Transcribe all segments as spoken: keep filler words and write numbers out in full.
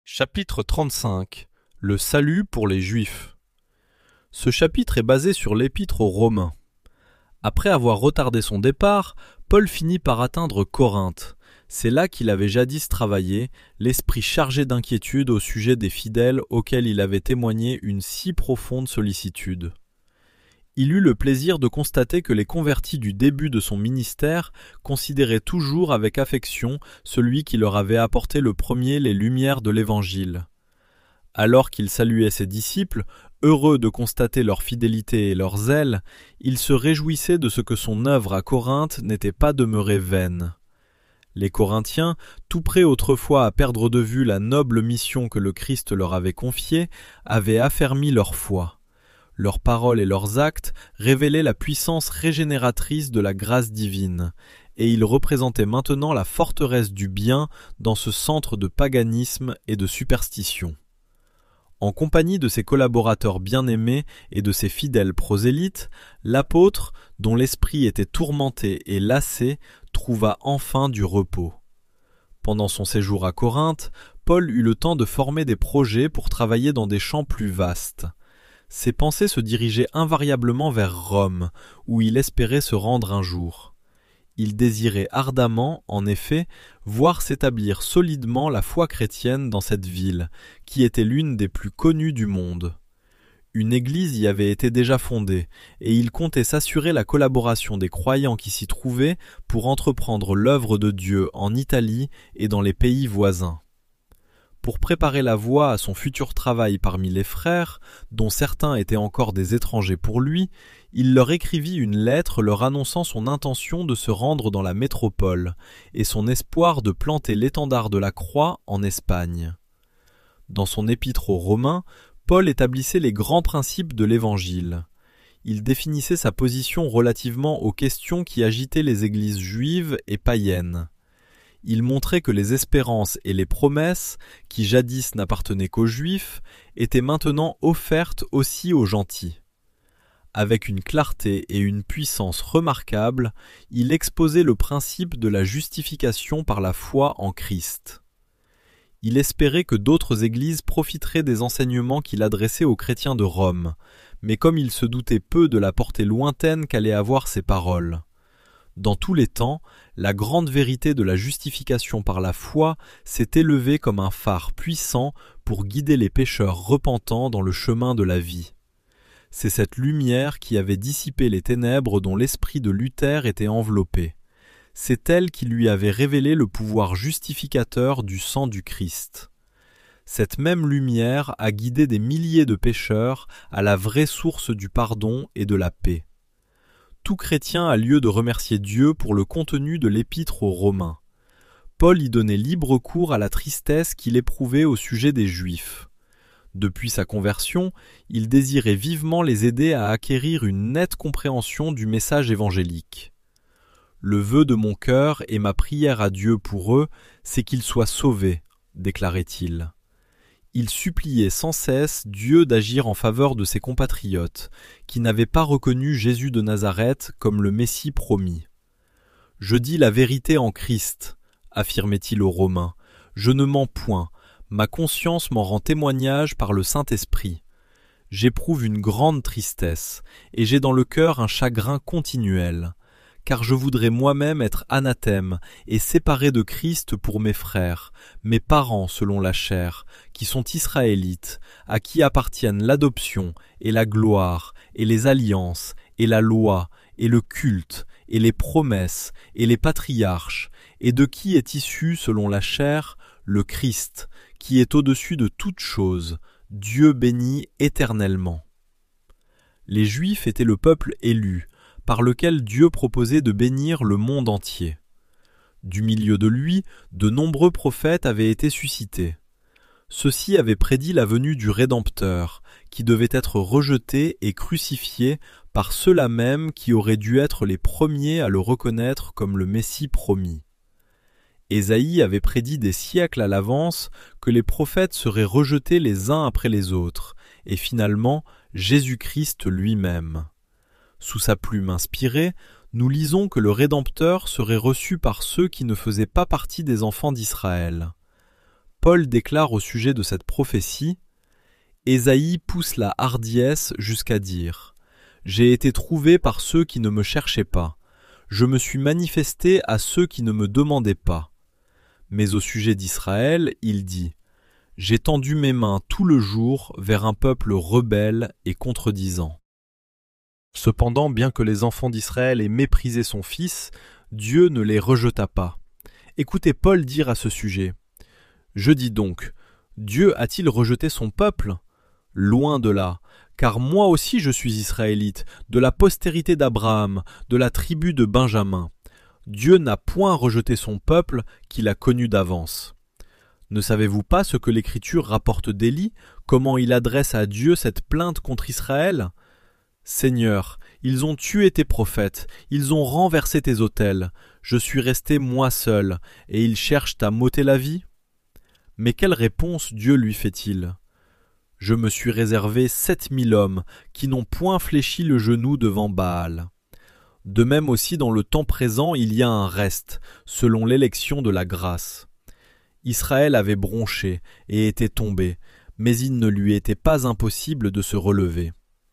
Chapitre trente-cinq. Le salut pour les Juifs. Ce chapitre est basé sur l'épître aux Romains. Après avoir retardé son départ, Paul finit par atteindre Corinthe. C'est là qu'il avait jadis travaillé, l'esprit chargé d'inquiétude au sujet des fidèles auxquels il avait témoigné une si profonde sollicitude. Il eut le plaisir de constater que les convertis du début de son ministère considéraient toujours avec affection celui qui leur avait apporté le premier les lumières de l'Évangile. Alors qu'il saluait ses disciples, heureux de constater leur fidélité et leur zèle, il se réjouissait de ce que son œuvre à Corinthe n'était pas demeurée vaine. Les Corinthiens, tout prêts autrefois à perdre de vue la noble mission que le Christ leur avait confiée, avaient affermi leur foi. Leurs paroles et leurs actes révélaient la puissance régénératrice de la grâce divine, et ils représentaient maintenant la forteresse du bien dans ce centre de paganisme et de superstition. En compagnie de ses collaborateurs bien-aimés et de ses fidèles prosélytes, l'apôtre, dont l'esprit était tourmenté et lassé, trouva enfin du repos. Pendant son séjour à Corinthe, Paul eut le temps de former des projets pour travailler dans des champs plus vastes. Ses pensées se dirigeaient invariablement vers Rome, où il espérait se rendre un jour. Il désirait ardemment, en effet, voir s'établir solidement la foi chrétienne dans cette ville, qui était l'une des plus connues du monde. Une église y avait été déjà fondée, et il comptait s'assurer la collaboration des croyants qui s'y trouvaient pour entreprendre l'œuvre de Dieu en Italie et dans les pays voisins. Pour préparer la voie à son futur travail parmi les frères, dont certains étaient encore des étrangers pour lui, il leur écrivit une lettre leur annonçant son intention de se rendre dans la métropole et son espoir de planter l'étendard de la croix en Espagne. Dans son épître aux Romains, Paul établissait les grands principes de l'Évangile. Il définissait sa position relativement aux questions qui agitaient les églises juives et païennes. Il montrait que les espérances et les promesses, qui jadis n'appartenaient qu'aux Juifs, étaient maintenant offertes aussi aux gentils. Avec une clarté et une puissance remarquables, il exposait le principe de la justification par la foi en Christ. Il espérait que d'autres églises profiteraient des enseignements qu'il adressait aux chrétiens de Rome, mais comme il se doutait peu de la portée lointaine qu'allaient avoir ces paroles. Dans tous les temps, la grande vérité de la justification par la foi s'est élevée comme un phare puissant pour guider les pécheurs repentants dans le chemin de la vie. C'est cette lumière qui avait dissipé les ténèbres dont l'esprit de Luther était enveloppé. C'est elle qui lui avait révélé le pouvoir justificateur du sang du Christ. Cette même lumière a guidé des milliers de pécheurs à la vraie source du pardon et de la paix. Tout chrétien a lieu de remercier Dieu pour le contenu de l'épître aux Romains. Paul y donnait libre cours à la tristesse qu'il éprouvait au sujet des Juifs. Depuis sa conversion, il désirait vivement les aider à acquérir une nette compréhension du message évangélique. Le vœu de mon cœur et ma prière à Dieu pour eux, c'est qu'ils soient sauvés, déclarait-il. Il suppliait sans cesse Dieu d'agir en faveur de ses compatriotes, qui n'avaient pas reconnu Jésus de Nazareth comme le Messie promis. « Je dis la vérité en Christ, » affirmait-il aux Romains, « je ne mens point, ma conscience m'en rend témoignage par le Saint-Esprit. J'éprouve une grande tristesse, et j'ai dans le cœur un chagrin continuel, car je voudrais moi-même être anathème et séparé de Christ pour mes frères, mes parents selon la chair, qui sont israélites, à qui appartiennent l'adoption et la gloire et les alliances et la loi et le culte et les promesses et les patriarches, et de qui est issu selon la chair le Christ, qui est au-dessus de toutes choses, Dieu béni éternellement. Les Juifs étaient le peuple élu, par lequel Dieu proposait de bénir le monde entier. Du milieu de lui, de nombreux prophètes avaient été suscités. Ceux-ci avaient prédit la venue du Rédempteur, qui devait être rejeté et crucifié par ceux-là même qui auraient dû être les premiers à le reconnaître comme le Messie promis. Ésaïe avait prédit des siècles à l'avance que les prophètes seraient rejetés les uns après les autres, et finalement Jésus-Christ lui-même. Sous sa plume inspirée, nous lisons que le Rédempteur serait reçu par ceux qui ne faisaient pas partie des enfants d'Israël. Paul déclare au sujet de cette prophétie « Ésaïe pousse la hardiesse jusqu'à dire « J'ai été trouvé par ceux qui ne me cherchaient pas. Je me suis manifesté à ceux qui ne me demandaient pas. » Mais au sujet d'Israël, il dit « J'ai tendu mes mains tout le jour vers un peuple rebelle et contredisant. » Cependant, bien que les enfants d'Israël aient méprisé son fils, Dieu ne les rejeta pas. Écoutez Paul dire à ce sujet « Je dis donc, Dieu a-t-il rejeté son peuple ? Loin de là, car moi aussi je suis israélite, de la postérité d'Abraham, de la tribu de Benjamin. Dieu n'a point rejeté son peuple qu'il a connu d'avance. Ne savez-vous pas ce que l'Écriture rapporte d'Élie, comment il adresse à Dieu cette plainte contre Israël ? Seigneur, ils ont tué tes prophètes, ils ont renversé tes autels, je suis resté moi seul, et ils cherchent à m'ôter la vie ? Mais quelle réponse Dieu lui fait-il ? Je me suis réservé sept mille hommes qui n'ont point fléchi le genou devant Baal. De même aussi dans le temps présent il y a un reste, selon l'élection de la grâce. Israël avait bronché et était tombé, mais il ne lui était pas impossible de se relever.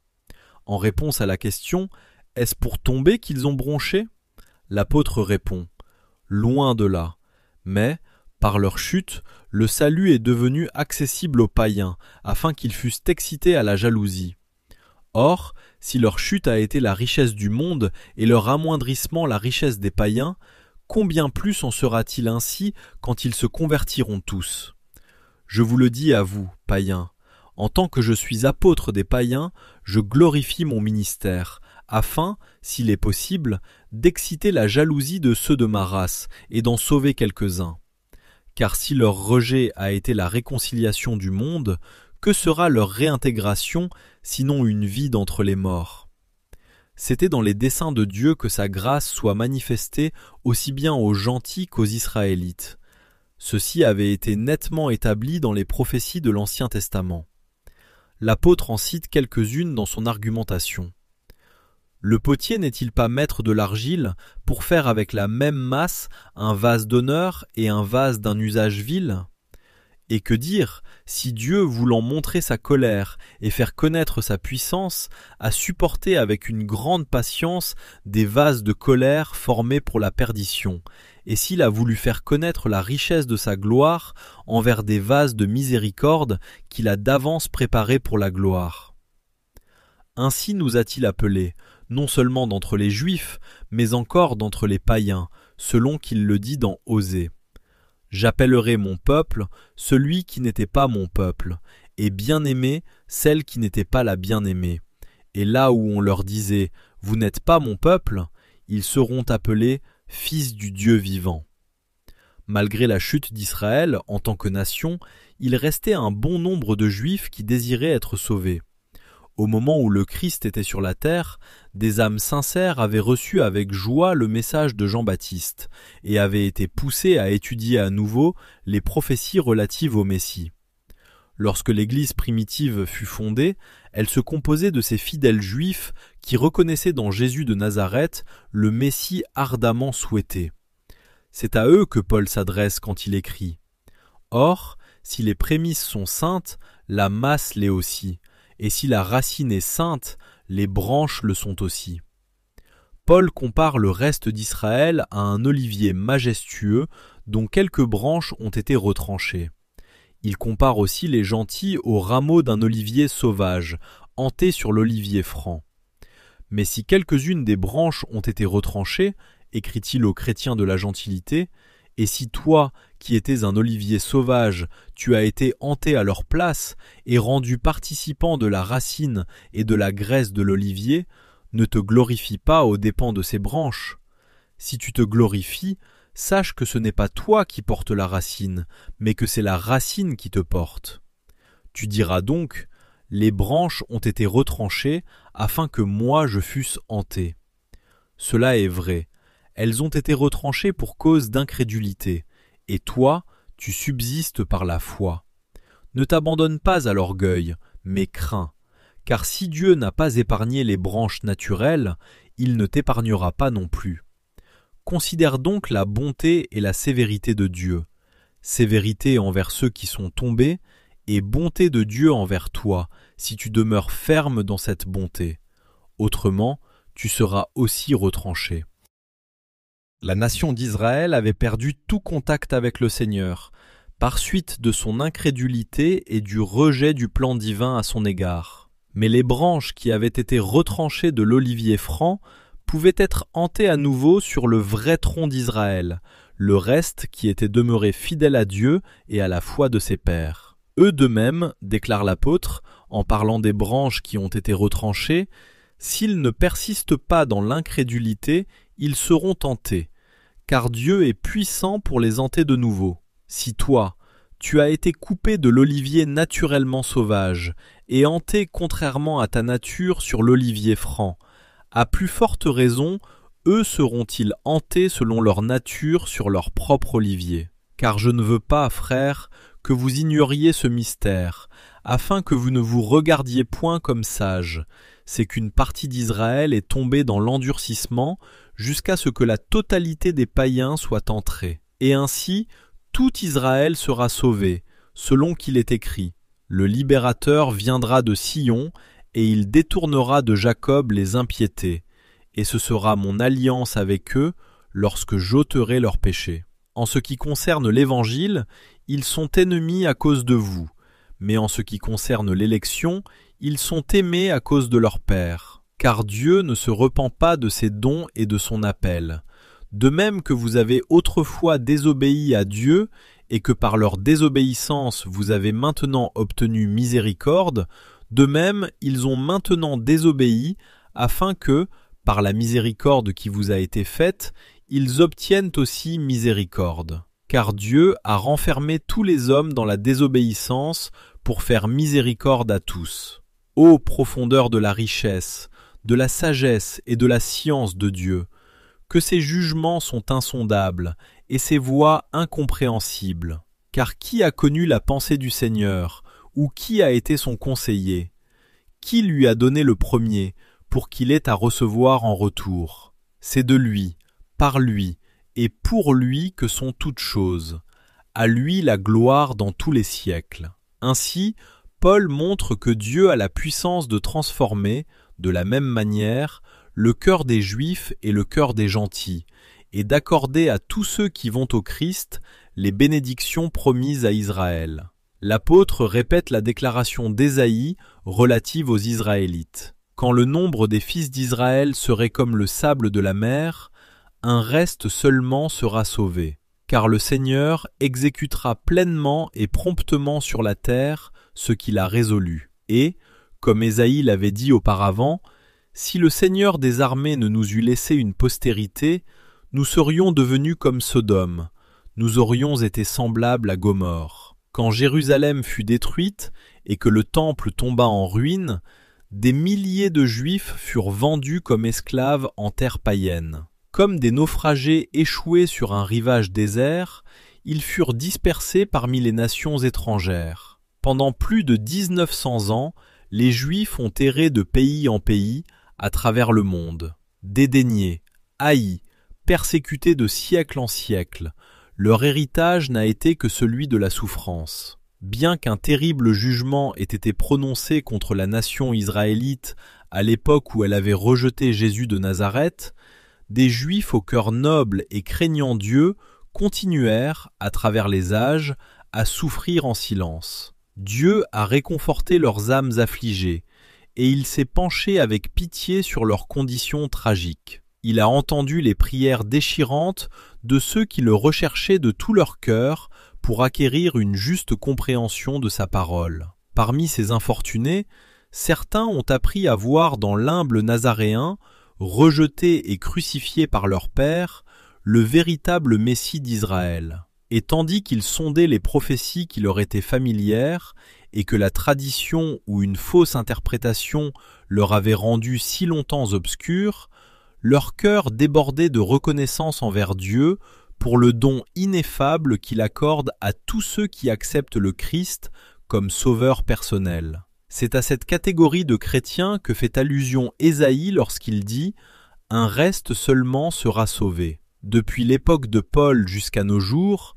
En réponse à la question « Est-ce pour tomber qu'ils ont bronché ?» l'apôtre répond « Loin de là, mais, par leur chute, le salut est devenu accessible aux païens, afin qu'ils fussent excités à la jalousie. Or, si leur chute a été la richesse du monde et leur amoindrissement la richesse des païens, combien plus en sera-t-il ainsi quand ils se convertiront tous ? Je vous le dis à vous, païens, en tant que je suis apôtre des païens, je glorifie mon ministère, afin, s'il est possible, d'exciter la jalousie de ceux de ma race et d'en sauver quelques-uns. Car si leur rejet a été la réconciliation du monde, que sera leur réintégration sinon une vie d'entre les morts ? C'était dans les desseins de Dieu que sa grâce soit manifestée aussi bien aux gentils qu'aux Israélites. Ceci avait été nettement établi dans les prophéties de l'Ancien Testament. L'apôtre en cite quelques-unes dans son argumentation. Le potier n'est-il pas maître de l'argile pour faire avec la même masse un vase d'honneur et un vase d'un usage vil ? Et que dire, si Dieu, voulant montrer sa colère et faire connaître sa puissance, a supporté avec une grande patience des vases de colère formés pour la perdition, et s'il a voulu faire connaître la richesse de sa gloire envers des vases de miséricorde qu'il a d'avance préparés pour la gloire. Ainsi nous a-t-il appelés, non seulement d'entre les Juifs, mais encore d'entre les païens, selon qu'il le dit dans Osée. J'appellerai mon peuple celui qui n'était pas mon peuple, et bien-aimé celle qui n'était pas la bien-aimée. Et là où on leur disait « Vous n'êtes pas mon peuple », ils seront appelés « fils du Dieu vivant ». Malgré la chute d'Israël en tant que nation, il restait un bon nombre de Juifs qui désiraient être sauvés. Au moment où le Christ était sur la terre, des âmes sincères avaient reçu avec joie le message de Jean-Baptiste et avaient été poussées à étudier à nouveau les prophéties relatives au Messie. Lorsque l'Église primitive fut fondée, elle se composait de ces fidèles Juifs qui reconnaissaient dans Jésus de Nazareth le Messie ardemment souhaité. C'est à eux que Paul s'adresse quand il écrit « Or, si les prémices sont saintes, la masse l'est aussi. Et si la racine est sainte, les branches le sont aussi. » Paul compare le reste d'Israël à un olivier majestueux dont quelques branches ont été retranchées. Il compare aussi les gentils aux rameaux d'un olivier sauvage, hantés sur l'olivier franc. Mais si quelques-unes des branches ont été retranchées, écrit-il aux chrétiens de la gentilité, et si toi, qui étais un olivier sauvage, tu as été hanté à leur place et rendu participant de la racine et de la graisse de l'olivier, ne te glorifie pas aux dépens de ces branches. Si tu te glorifies, sache que ce n'est pas toi qui portes la racine, mais que c'est la racine qui te porte. Tu diras donc, les branches ont été retranchées afin que moi je fusse hanté. Cela est vrai. Elles ont été retranchées pour cause d'incrédulité, et toi, tu subsistes par la foi. Ne t'abandonne pas à l'orgueil, mais crains, car si Dieu n'a pas épargné les branches naturelles, il ne t'épargnera pas non plus. Considère donc la bonté et la sévérité de Dieu. sévérité envers ceux qui sont tombés, et bonté de Dieu envers toi, si tu demeures ferme dans cette bonté. Autrement, tu seras aussi retranché. La nation d'Israël avait perdu tout contact avec le Seigneur, par suite de son incrédulité et du rejet du plan divin à son égard. Mais les branches qui avaient été retranchées de l'olivier franc pouvaient être hantées à nouveau sur le vrai tronc d'Israël, le reste qui était demeuré fidèle à Dieu et à la foi de ses pères. Eux d'eux-mêmes, déclare l'apôtre, en parlant des branches qui ont été retranchées, s'ils ne persistent pas dans l'incrédulité, ils seront tentés, car Dieu est puissant pour les hanter de nouveau. Si toi, tu as été coupé de l'olivier naturellement sauvage et hanté contrairement à ta nature sur l'olivier franc, à plus forte raison, eux seront-ils hantés selon leur nature sur leur propre olivier. Car je ne veux pas, frères, que vous ignoriez ce mystère, afin que vous ne vous regardiez point comme sages, c'est qu'une partie d'Israël est tombée dans l'endurcissement jusqu'à ce que la totalité des païens soit entrée. Et ainsi, tout Israël sera sauvé, selon qu'il est écrit. Le libérateur viendra de Sion, et il détournera de Jacob les impiétés, et ce sera mon alliance avec eux lorsque j'ôterai leurs péchés. En ce qui concerne l'Évangile, ils sont ennemis à cause de vous, mais en ce qui concerne l'élection, ils sont aimés à cause de leur Père. Car Dieu ne se repent pas de ses dons et de son appel. De même que vous avez autrefois désobéi à Dieu et que par leur désobéissance vous avez maintenant obtenu miséricorde, de même ils ont maintenant désobéi afin que, par la miséricorde qui vous a été faite, ils obtiennent aussi miséricorde. Car Dieu a renfermé tous les hommes dans la désobéissance pour faire miséricorde à tous. Ô profondeur de la richesse, de la sagesse et de la science de Dieu, que ses jugements sont insondables et ses voies incompréhensibles. Car qui a connu la pensée du Seigneur, ou qui a été son conseiller? Qui lui a donné le premier, pour qu'il ait à recevoir en retour? C'est de lui, par lui, et pour lui que sont toutes choses. À lui la gloire dans tous les siècles. Ainsi, Paul montre que Dieu a la puissance de transformer, de la même manière, le cœur des Juifs et le cœur des gentils, et d'accorder à tous ceux qui vont au Christ les bénédictions promises à Israël. L'apôtre répète la déclaration d'Ésaïe relative aux Israélites. Quand le nombre des fils d'Israël serait comme le sable de la mer, un reste seulement sera sauvé. Car le Seigneur exécutera pleinement et promptement sur la terre ce qu'il a résolu. Et, comme Ésaïe l'avait dit auparavant, si le Seigneur des armées ne nous eût laissé une postérité, nous serions devenus comme Sodome, nous aurions été semblables à Gomorrhe. Quand Jérusalem fut détruite et que le temple tomba en ruine, des milliers de Juifs furent vendus comme esclaves en terre païenne. Comme des naufragés échoués sur un rivage désert, ils furent dispersés parmi les nations étrangères. Pendant plus de dix-neuf cents ans, les Juifs ont erré de pays en pays, à travers le monde, dédaignés, haïs, persécutés de siècle en siècle, leur héritage n'a été que celui de la souffrance. Bien qu'un terrible jugement ait été prononcé contre la nation israélite à l'époque où elle avait rejeté Jésus de Nazareth, des Juifs au cœur noble et craignant Dieu continuèrent, à travers les âges, à souffrir en silence. Dieu a réconforté leurs âmes affligées, et il s'est penché avec pitié sur leurs conditions tragiques. Il a entendu les prières déchirantes de ceux qui le recherchaient de tout leur cœur pour acquérir une juste compréhension de sa parole. Parmi ces infortunés, certains ont appris à voir dans l'humble Nazaréen, rejeté et crucifié par leur père, le véritable Messie d'Israël. Et tandis qu'ils sondaient les prophéties qui leur étaient familières, et que la tradition ou une fausse interprétation leur avait rendu si longtemps obscurs, leur cœur débordait de reconnaissance envers Dieu pour le don ineffable qu'il accorde à tous ceux qui acceptent le Christ comme sauveur personnel. C'est à cette catégorie de chrétiens que fait allusion Ésaïe lorsqu'il dit « Un reste seulement sera sauvé ». Depuis l'époque de Paul jusqu'à nos jours,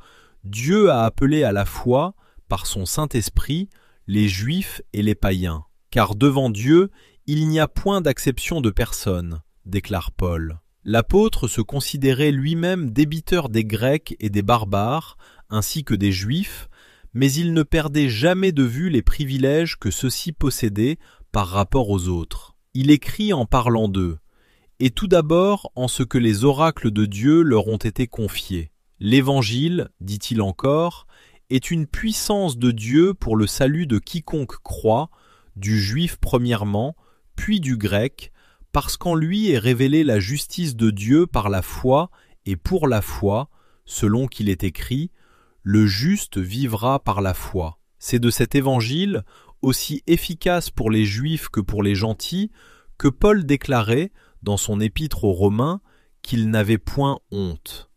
Dieu a appelé à la foi, par son Saint-Esprit, les Juifs et les païens. Car devant Dieu, il n'y a point d'acception de personne, déclare Paul. L'apôtre se considérait lui-même débiteur des Grecs et des barbares, ainsi que des Juifs, mais il ne perdait jamais de vue les privilèges que ceux-ci possédaient par rapport aux autres. Il écrit en parlant d'eux, et tout d'abord en ce que les oracles de Dieu leur ont été confiés. L'Évangile, dit-il encore, est une puissance de Dieu pour le salut de quiconque croit, du Juif premièrement, puis du Grec, parce qu'en lui est révélée la justice de Dieu par la foi et pour la foi, selon qu'il est écrit, « Le juste vivra par la foi ». C'est de cet évangile, aussi efficace pour les Juifs que pour les gentils, que Paul déclarait, dans son épître aux Romains, qu'il n'avait point honte.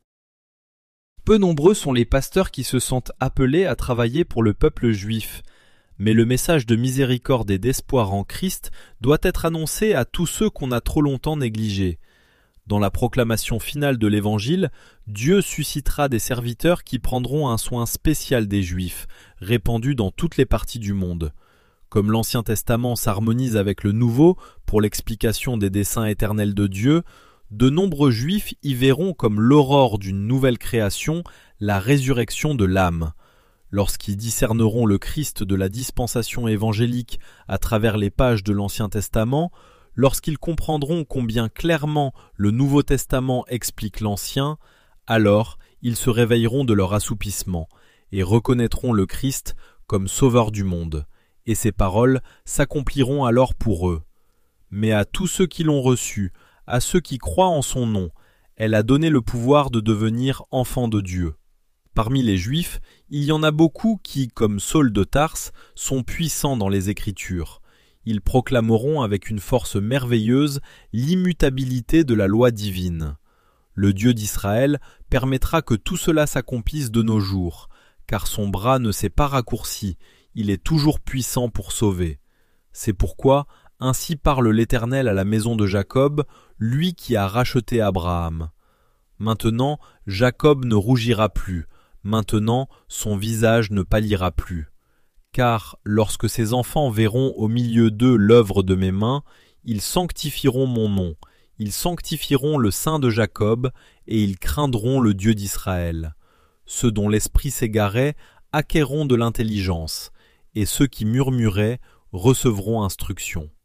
Peu nombreux sont les pasteurs qui se sentent appelés à travailler pour le peuple juif, mais le message de miséricorde et d'espoir en Christ doit être annoncé à tous ceux qu'on a trop longtemps négligés. Dans la proclamation finale de l'Évangile, Dieu suscitera des serviteurs qui prendront un soin spécial des Juifs, répandus dans toutes les parties du monde. Comme l'Ancien Testament s'harmonise avec le Nouveau pour l'explication des desseins éternels de Dieu, de nombreux Juifs y verront comme l'aurore d'une nouvelle création la résurrection de l'âme. Lorsqu'ils discerneront le Christ de la dispensation évangélique à travers les pages de l'Ancien Testament, lorsqu'ils comprendront combien clairement le Nouveau Testament explique l'Ancien, alors ils se réveilleront de leur assoupissement et reconnaîtront le Christ comme Sauveur du monde, et ces paroles s'accompliront alors pour eux. Mais à tous ceux qui l'ont reçu, à ceux qui croient en son nom, elle a donné le pouvoir de devenir enfants de Dieu. Parmi les Juifs, il y en a beaucoup qui, comme Saul de Tarse, sont puissants dans les Écritures. Ils proclameront avec une force merveilleuse l'immutabilité de la loi divine. Le Dieu d'Israël permettra que tout cela s'accomplisse de nos jours, car son bras ne s'est pas raccourci, il est toujours puissant pour sauver. C'est pourquoi, ainsi parle l'Éternel à la maison de Jacob, lui qui a racheté Abraham. Maintenant, Jacob ne rougira plus, maintenant son visage ne pâlira plus. Car lorsque ses enfants verront au milieu d'eux l'œuvre de mes mains, ils sanctifieront mon nom, ils sanctifieront le Saint de Jacob, et ils craindront le Dieu d'Israël. Ceux dont l'esprit s'égarait acquerront de l'intelligence, et ceux qui murmuraient recevront instruction.